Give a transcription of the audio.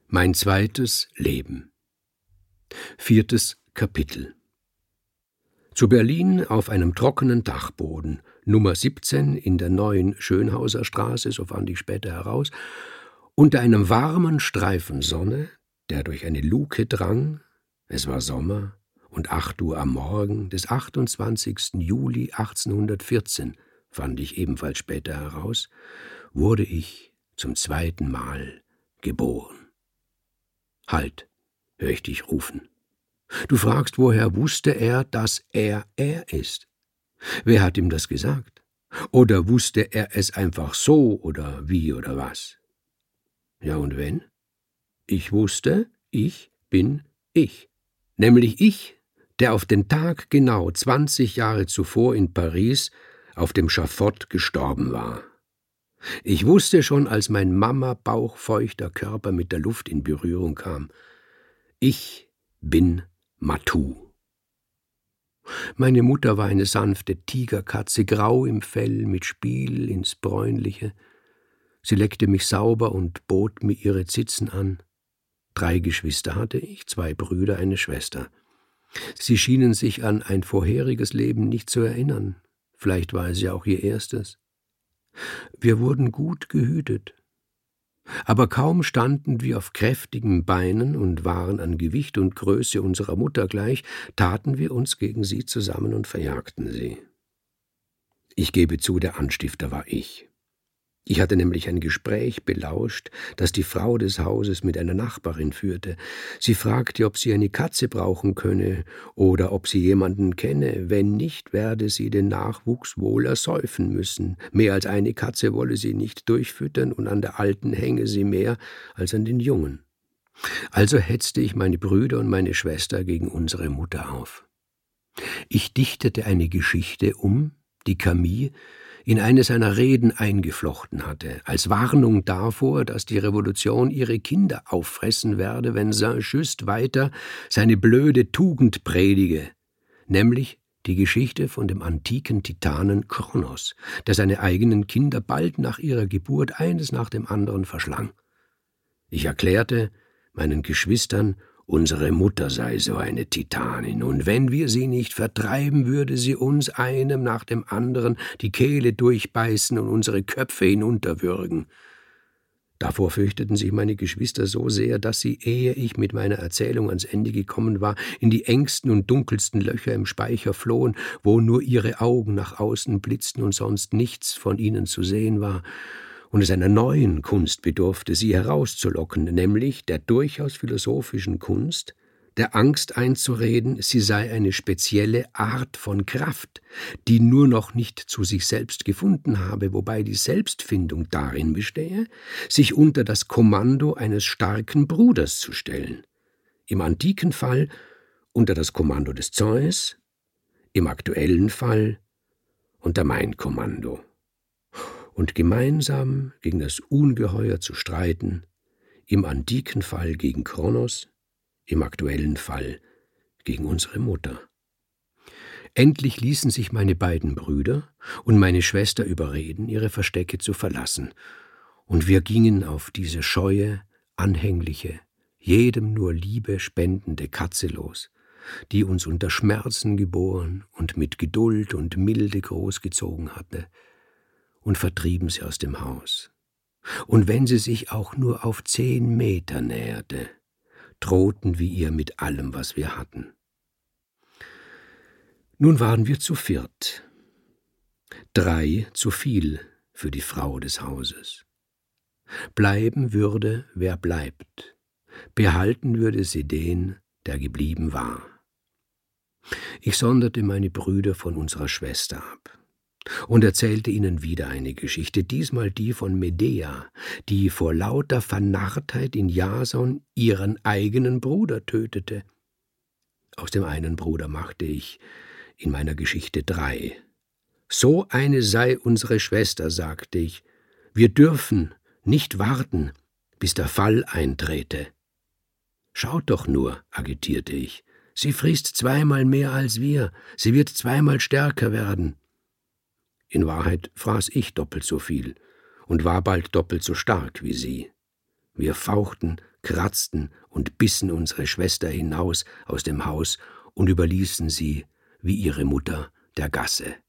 Mein zweites Leben. 4. Kapitel. Zu Berlin auf einem trockenen Dachboden, Nummer 17 in der neuen Schönhauser Straße, so fand ich später heraus, unter einem warmen Streifen Sonne, der durch eine Luke drang, es war Sommer, und 8 Uhr am Morgen des 28. Juli 1814, fand ich ebenfalls später heraus, wurde ich zum zweiten Mal geboren. »Halt«, hör ich dich rufen. Du fragst, woher wusste er, dass er ist? Wer hat ihm das gesagt? Oder wusste er es einfach so oder wie oder was? Ja, und wenn? Ich wusste, ich bin ich. Nämlich ich, der auf den Tag genau 20 Jahre zuvor in Paris auf dem Schafott gestorben war. Ich wusste schon, als mein Mama-bauchfeuchter Körper mit der Luft in Berührung kam, ich bin Matou. Meine Mutter war eine sanfte Tigerkatze, grau im Fell, mit Spiel ins Bräunliche. Sie leckte mich sauber und bot mir ihre Zitzen an. 3 Geschwister hatte ich, 2 Brüder, eine Schwester. Sie schienen sich an ein vorheriges Leben nicht zu erinnern. Vielleicht war es ja auch ihr erstes. Wir wurden gut gehütet. Aber kaum standen wir auf kräftigen Beinen und waren an Gewicht und Größe unserer Mutter gleich, taten wir uns gegen sie zusammen und verjagten sie. Ich gebe zu, der Anstifter war ich. Ich hatte nämlich ein Gespräch belauscht, das die Frau des Hauses mit einer Nachbarin führte. Sie fragte, ob sie eine Katze brauchen könne oder ob sie jemanden kenne. Wenn nicht, werde sie den Nachwuchs wohl ersäufen müssen. Mehr als eine Katze wolle sie nicht durchfüttern und an der Alten hänge sie mehr als an den Jungen. Also hetzte ich meine Brüder und meine Schwester gegen unsere Mutter auf. Ich dichtete eine Geschichte die Camille in eine seiner Reden eingeflochten hatte, als Warnung davor, dass die Revolution ihre Kinder auffressen werde, wenn Saint-Just weiter seine blöde Tugend predige, nämlich die Geschichte von dem antiken Titanen Kronos, der seine eigenen Kinder bald nach ihrer Geburt eines nach dem anderen verschlang. Ich erklärte meinen Geschwistern, unsere Mutter sei so eine Titanin, und wenn wir sie nicht vertreiben, würde sie uns einem nach dem anderen die Kehle durchbeißen und unsere Köpfe hinunterwürgen. Davor fürchteten sich meine Geschwister so sehr, dass sie, ehe ich mit meiner Erzählung ans Ende gekommen war, in die engsten und dunkelsten Löcher im Speicher flohen, wo nur ihre Augen nach außen blitzten und sonst nichts von ihnen zu sehen war, und es einer neuen Kunst bedurfte, sie herauszulocken, nämlich der durchaus philosophischen Kunst, der Angst einzureden, sie sei eine spezielle Art von Kraft, die nur noch nicht zu sich selbst gefunden habe, wobei die Selbstfindung darin bestehe, sich unter das Kommando eines starken Bruders zu stellen. Im antiken Fall unter das Kommando des Zeus, im aktuellen Fall unter mein Kommando. Und gemeinsam gegen das Ungeheuer zu streiten, im antiken Fall gegen Kronos, im aktuellen Fall gegen unsere Mutter. Endlich ließen sich meine beiden Brüder und meine Schwester überreden, ihre Verstecke zu verlassen, und wir gingen auf diese scheue, anhängliche, jedem nur Liebe spendende Katze los, die uns unter Schmerzen geboren und mit Geduld und Milde großgezogen hatte, und vertrieben sie aus dem Haus. Und wenn sie sich auch nur auf 10 Meter näherte, drohten wir ihr mit allem, was wir hatten. Nun waren wir zu 4. 3 zu viel für die Frau des Hauses. Bleiben würde, wer bleibt. Behalten würde sie den, der geblieben war. Ich sonderte meine Brüder von unserer Schwester ab und erzählte ihnen wieder eine Geschichte, diesmal die von Medea, die vor lauter Vernarrtheit in Jason ihren eigenen Bruder tötete. Aus dem einen Bruder machte ich in meiner Geschichte 3. So eine sei unsere Schwester, sagte ich. Wir dürfen nicht warten, bis der Fall einträte. Schaut doch nur, agitierte ich. Sie frisst 2-mal mehr als wir. Sie wird 2-mal stärker werden. In Wahrheit fraß ich doppelt so viel und war bald doppelt so stark wie sie. Wir fauchten kratzten und bissen unsere Schwester hinaus aus dem Haus und überließen sie, wie ihre Mutter, der Gasse.